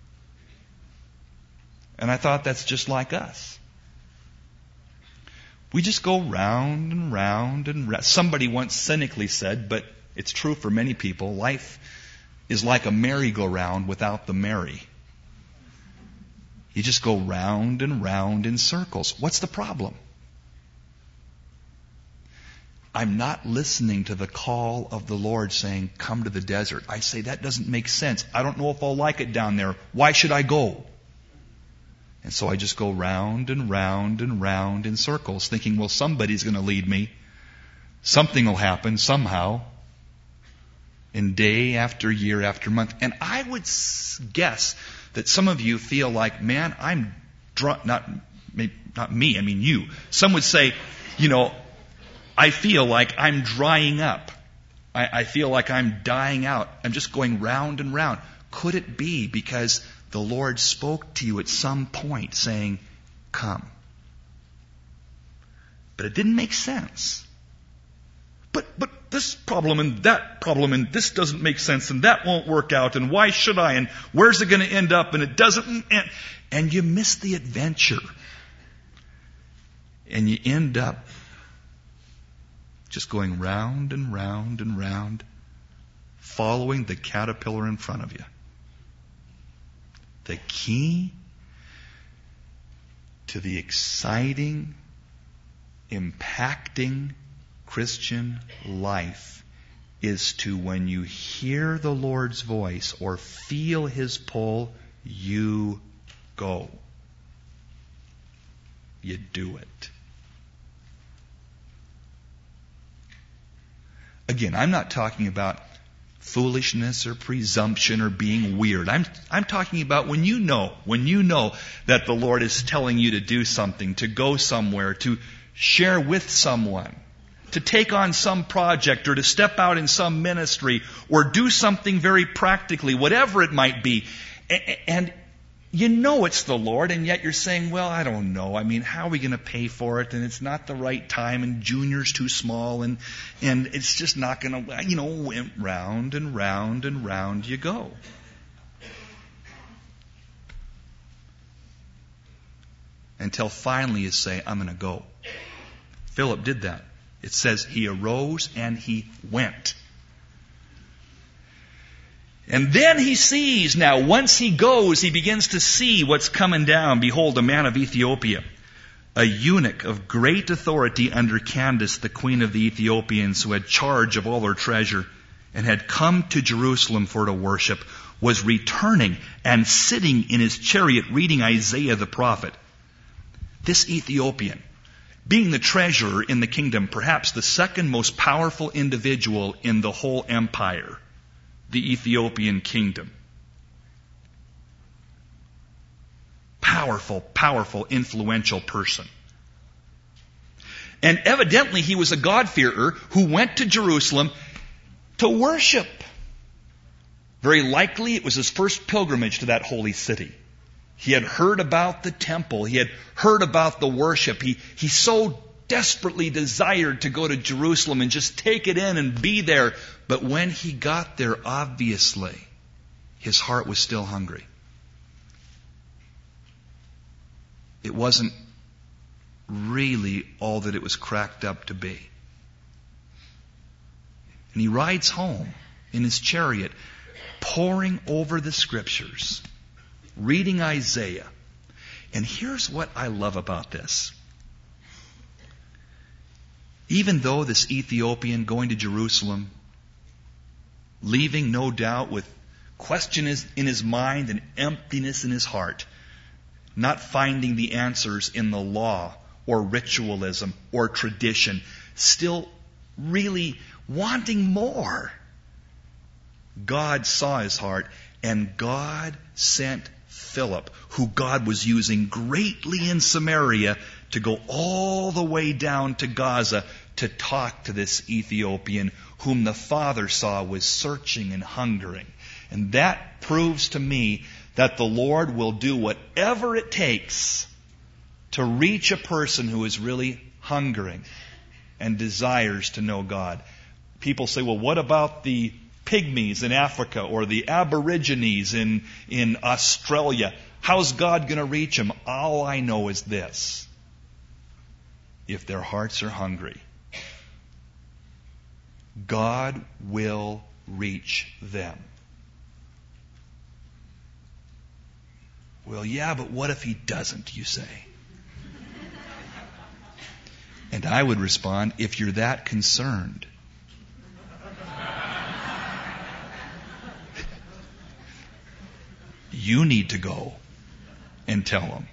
And I thought, that's just like us. We just go round and round and round. Somebody once cynically said, but it's true for many people, life is like a merry-go-round without the merry. You just go round and round in circles. What's the problem? I'm not listening to the call of the Lord saying, come to the desert. I say, that doesn't make sense. I don't know if I'll like it down there. Why should I go? And so I just go round and round and round in circles, thinking, well, somebody's going to lead me. Something will happen somehow. And day after year after month. And I would guess that some of you feel like, man, I'm not me, I mean you. Some would say, I feel like I'm drying up. I feel like I'm dying out. I'm just going round and round. Could it be because the Lord spoke to you at some point saying, come? But it didn't make sense. But this problem and that problem and this doesn't make sense and that won't work out and why should I and where's it going to end up and it doesn't and you miss the adventure. And you end up just going round and round and round, following the caterpillar in front of you. The key to the exciting, impacting Christian life is to, when you hear the Lord's voice or feel His pull, you go. You do it. Again, I'm not talking about foolishness or presumption or being weird. I'm talking about when you know that the Lord is telling you to do something, to go somewhere, to share with someone, to take on some project or to step out in some ministry or do something very practically, whatever it might be. And you know it's the Lord, and yet you're saying, well, I don't know. I mean, how are we going to pay for it? And it's not the right time, and Junior's too small, and it's just not going to, round and round and round you go. Until finally you say, I'm going to go. Philip did that. It says he arose and he went. And then he sees, now once he goes, he begins to see what's coming down. Behold, a man of Ethiopia, a eunuch of great authority under Candace, the queen of the Ethiopians, who had charge of all her treasure, and had come to Jerusalem for to worship, was returning and sitting in his chariot reading Isaiah the prophet. This Ethiopian, being the treasurer in the kingdom, perhaps the second most powerful individual in the whole empire, the Ethiopian kingdom. Powerful, influential person. And evidently he was a God-fearer who went to Jerusalem to worship. Very likely it was his first pilgrimage to that holy city. He had heard about the temple. He had heard about the worship. He so desperately desired to go to Jerusalem and just take it in and be there. But when he got there, obviously, his heart was still hungry. It wasn't really all that it was cracked up to be. And he rides home in his chariot, poring over the Scriptures, reading Isaiah. And here's what I love about this. Even though this Ethiopian going to Jerusalem, leaving no doubt with question in his mind and emptiness in his heart, not finding the answers in the law or ritualism or tradition, still really wanting more. God saw his heart, and God sent Philip, who God was using greatly in Samaria, to go all the way down to Gaza to talk to this Ethiopian whom the Father saw was searching and hungering. And that proves to me that the Lord will do whatever it takes to reach a person who is really hungering and desires to know God. People say, well, what about the pygmies in Africa or the aborigines in Australia? How's God going to reach them? All I know is this. if their hearts are hungry, God will reach them. Well, yeah, but what if He doesn't, you say? And I would respond, if you're that concerned, you need to go and tell Him.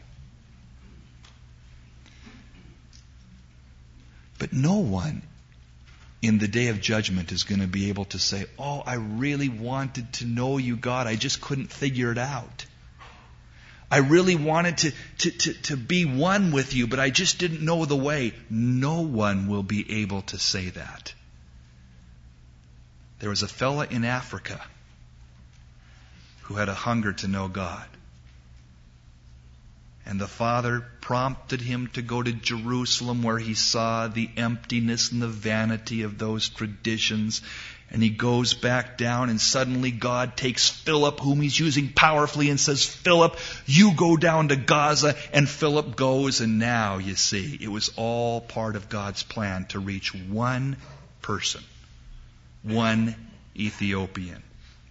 But no one in the day of judgment is going to be able to say, oh, I really wanted to know you, God. I just couldn't figure it out. I really wanted to be one with you, but I just didn't know the way. No one will be able to say that. There was a fella in Africa who had a hunger to know God. And the Father prompted him to go to Jerusalem, where he saw the emptiness and the vanity of those traditions. And he goes back down, and suddenly God takes Philip, whom He's using powerfully, and says, Philip, you go down to Gaza. And Philip goes, and now, you see, it was all part of God's plan to reach one person, one Ethiopian.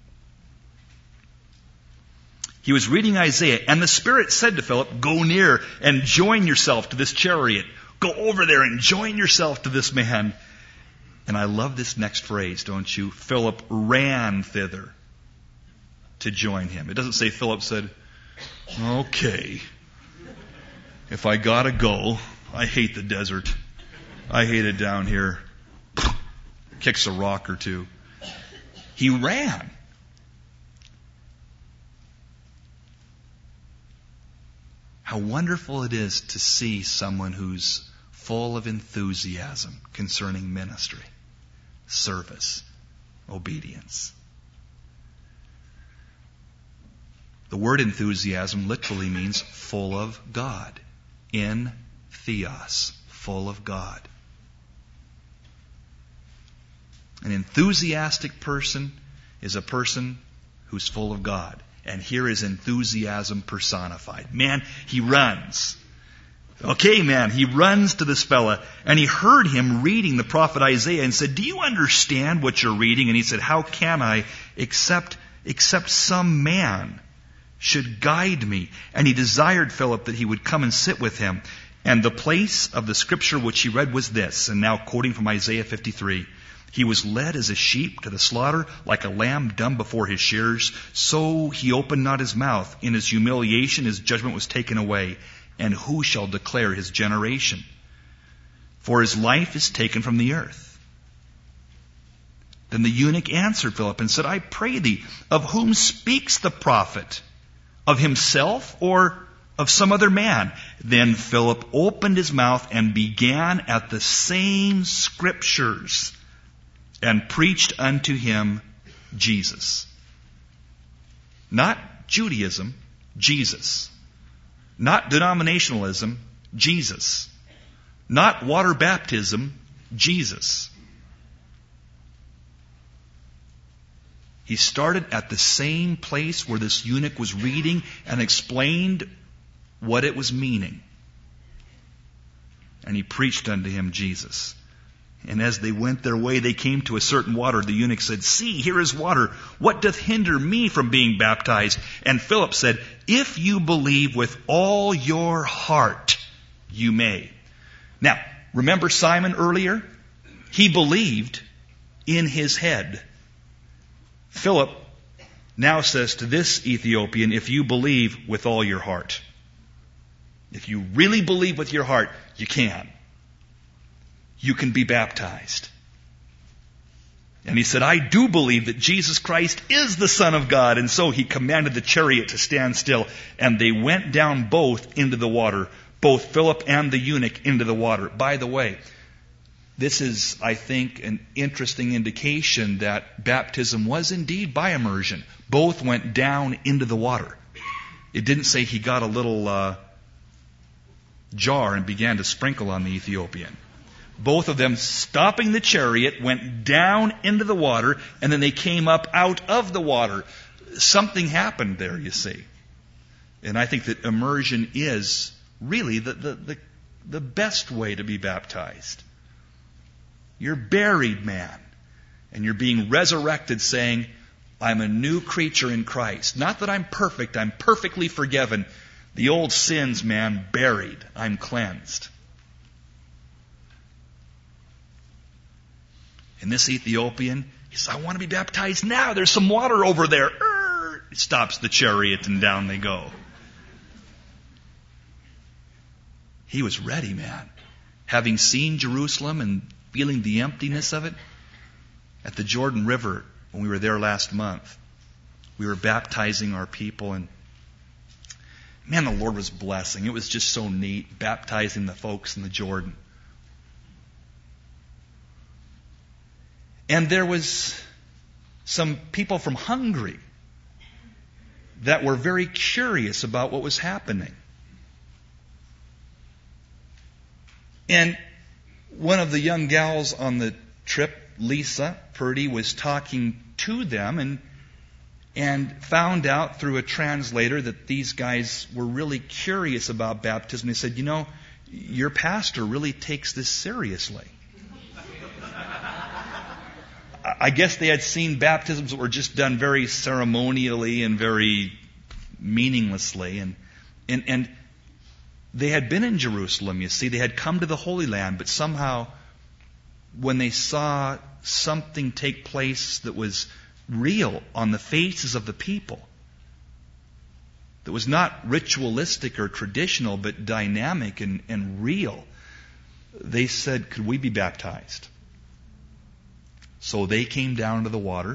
He was reading Isaiah, and the Spirit said to Philip, go near and join yourself to this chariot. Go over there and join yourself to this man. And I love this next phrase, don't you? Philip ran thither to join him. It doesn't say Philip said, okay, if I gotta go, I hate the desert. I hate it down here. Kicks a rock or two. He ran. How wonderful it is to see someone who's full of enthusiasm concerning ministry, service, obedience. The word enthusiasm literally means full of God. In theos, full of God. An enthusiastic person is a person who's full of God. And here is enthusiasm personified. Man, he runs. Okay, man, he runs to this fella, and he heard him reading the prophet Isaiah and said, do you understand what you're reading? And he said, how can I except some man should guide me? And he desired Philip that he would come and sit with him. And the place of the scripture which he read was this, and now quoting from Isaiah 53, he was led as a sheep to the slaughter, like a lamb dumb before his shearers. So he opened not his mouth. In his humiliation his judgment was taken away. And who shall declare his generation? For his life is taken from the earth. Then the eunuch answered Philip and said, I pray thee, of whom speaks the prophet? Of himself or of some other man? Then Philip opened his mouth and began at the same scriptures and preached unto him Jesus. Not Judaism, Jesus. Not denominationalism, Jesus. Not water baptism, Jesus. He started at the same place where this eunuch was reading and explained what it was meaning. And he preached unto him Jesus. And as they went their way, they came to a certain water. The eunuch said, see, here is water. What doth hinder me from being baptized? And Philip said, if you believe with all your heart, you may. Now, remember Simon earlier? He believed in his head. Philip now says to this Ethiopian, if you believe with all your heart. If you really believe with your heart, you can. You can be baptized. And he said, I do believe that Jesus Christ is the Son of God. And so he commanded the chariot to stand still. And they went down both into the water, both Philip and the eunuch into the water. By the way, this is, I think, an interesting indication that baptism was indeed by immersion. Both went down into the water. It didn't say he got a little jar and began to sprinkle on the Ethiopian. Both of them, stopping the chariot, went down into the water, and then they came up out of the water. Something happened there, you see. And I think that immersion is really the the best way to be baptized. You're buried, man. And you're being resurrected saying, I'm a new creature in Christ. Not that I'm perfect. I'm perfectly forgiven. The old sins, man, buried. I'm cleansed. And this Ethiopian, he says, I want to be baptized now. There's some water over there. He stops the chariot and down they go. He was ready, man. Having seen Jerusalem and feeling the emptiness of it, at the Jordan River, when we were there last month, we were baptizing our people, and man, the Lord was blessing. It was just so neat, baptizing the folks in the Jordan. And there was some people from Hungary that were very curious about what was happening. And one of the young gals on the trip, Lisa Purdy, was talking to them and found out through a translator that these guys were really curious about baptism. They said, your pastor really takes this seriously. I guess they had seen baptisms that were just done very ceremonially and very meaninglessly. And they had been in Jerusalem, you see. They had come to the Holy Land, but somehow when they saw something take place that was real on the faces of the people, that was not ritualistic or traditional, but dynamic and real, they said, could we be baptized? So they came down to the water,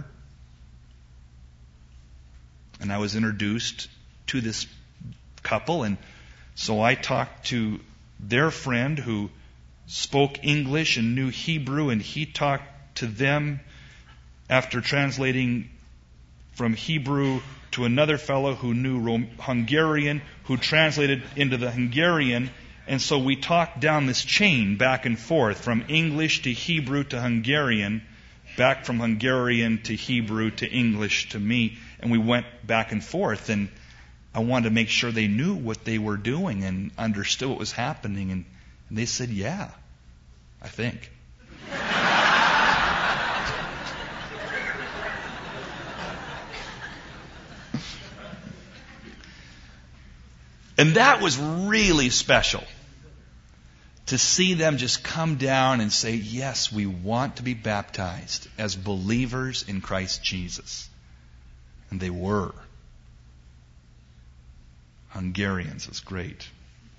and I was introduced to this couple, and so I talked to their friend who spoke English and knew Hebrew, and he talked to them after translating from Hebrew to another fellow who knew Hungarian, who translated into the Hungarian. And so we talked down this chain back and forth from English to Hebrew to Hungarian, back from Hungarian to Hebrew to English to me, and we went back and forth. And I wanted to make sure they knew what they were doing and understood what was happening. And they said, yeah, I think. And that was really special, to see them just come down and say, yes, we want to be baptized as believers in Christ Jesus. And they were. Hungarians is great.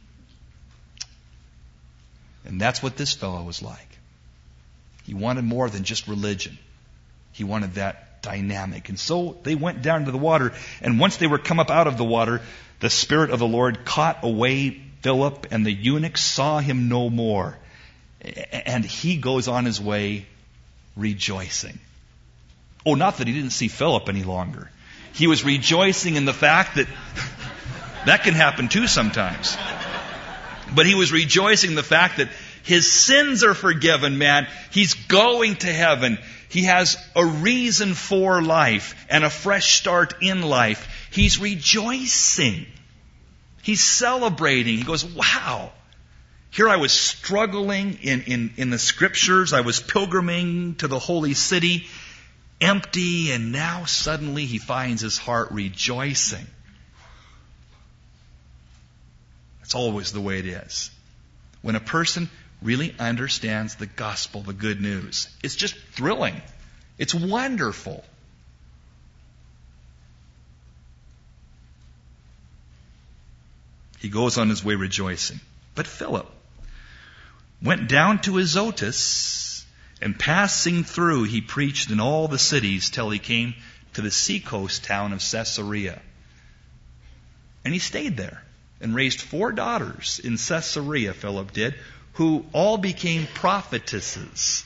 And that's what this fellow was like. He wanted more than just religion. He wanted that dynamic. And so they went down to the water, and once they were come up out of the water, the Spirit of the Lord caught away Philip, and the eunuch saw him no more. And he goes on his way rejoicing. Oh, not that he didn't see Philip any longer. He was rejoicing in the fact that that can happen too sometimes. But he was rejoicing in the fact that his sins are forgiven, man. He's going to heaven. He has a reason for life and a fresh start in life. He's rejoicing. He's celebrating. He goes, wow. Here I was struggling in the Scriptures. I was pilgriming to the holy city, empty, and now suddenly he finds his heart rejoicing. That's always the way it is. When a person really understands the gospel, the good news, it's just thrilling. It's wonderful. He goes on his way rejoicing. But Philip went down to Azotus, and passing through, he preached in all the cities till he came to the seacoast town of Caesarea. And he stayed there and raised 4 daughters in Caesarea, Philip did, who all became prophetesses.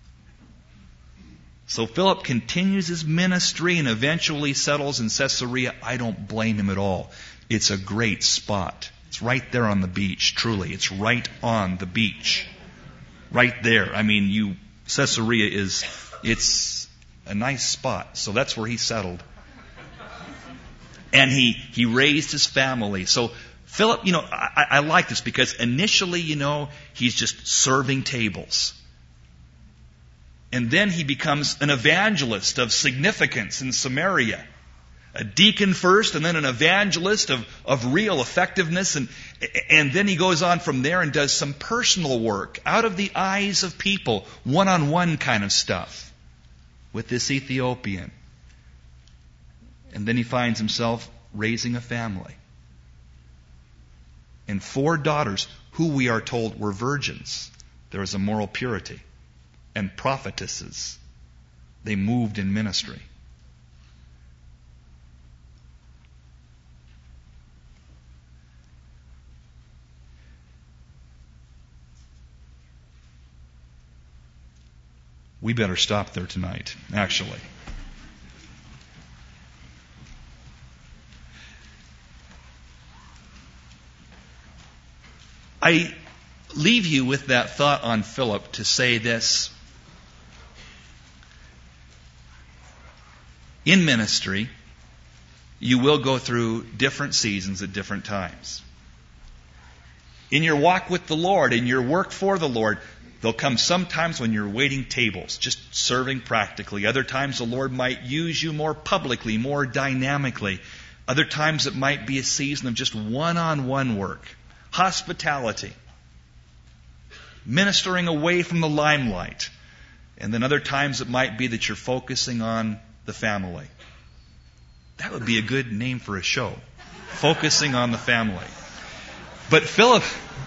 So Philip continues his ministry and eventually settles in Caesarea. I don't blame him at all. It's a great spot. It's right there on the beach, truly. It's right on the beach. Right there. I mean, Caesarea it's a nice spot. So that's where he settled. And he raised his family. So Philip, I like this because initially, he's just serving tables. And then he becomes an evangelist of significance in Samaria. A deacon first, and then an evangelist of real effectiveness. And then he goes on from there and does some personal work out of the eyes of people, one-on-one kind of stuff with this Ethiopian. And then he finds himself raising a family. And 4 daughters, who we are told were virgins. There was a moral purity. And prophetesses. They moved in ministry. We better stop there tonight, actually. I leave you with that thought on Philip to say this. In ministry, you will go through different seasons at different times. In your walk with the Lord, in your work for the Lord, there'll come some times when you're waiting tables, just serving practically. Other times the Lord might use you more publicly, more dynamically. Other times it might be a season of just one-on-one work. Hospitality. Ministering away from the limelight. And then other times it might be that you're focusing on the family. That would be a good name for a show. Focusing on the family. But Philip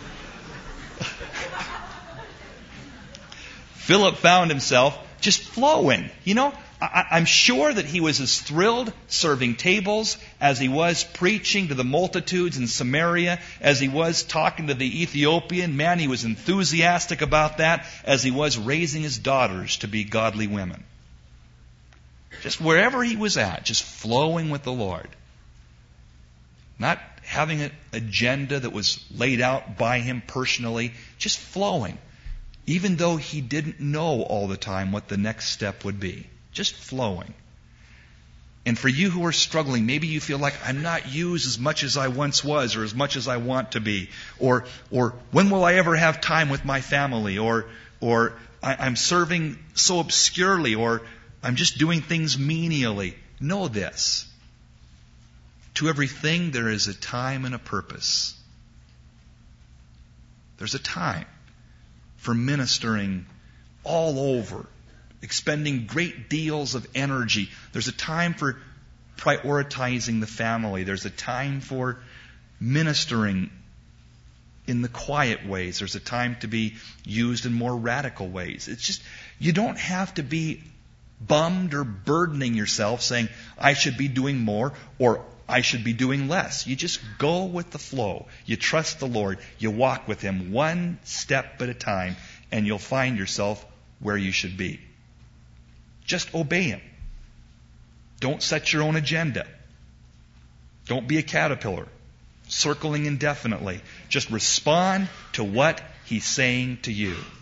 found himself just flowing. I'm sure that he was as thrilled serving tables as he was preaching to the multitudes in Samaria, as he was talking to the Ethiopian. Man, he was enthusiastic about that as he was raising his daughters to be godly women. Just wherever he was at, just flowing with the Lord. Not having an agenda that was laid out by him personally, just flowing. Even though he didn't know all the time what the next step would be. Just flowing. And for you who are struggling, maybe you feel like I'm not used as much as I once was or as much as I want to be. Or when will I ever have time with my family? Or I'm serving so obscurely, or I'm just doing things menially. Know this. To everything there is a time and a purpose. There's a time for ministering all over, expending great deals of energy. There's a time for prioritizing the family. There's a time for ministering in the quiet ways. There's a time to be used in more radical ways. It's just, you don't have to be bummed or burdening yourself saying, I should be doing more or I should be doing less. You just go with the flow. You trust the Lord. You walk with Him one step at a time, and you'll find yourself where you should be. Just obey Him. Don't set your own agenda. Don't be a caterpillar, circling indefinitely. Just respond to what He's saying to you.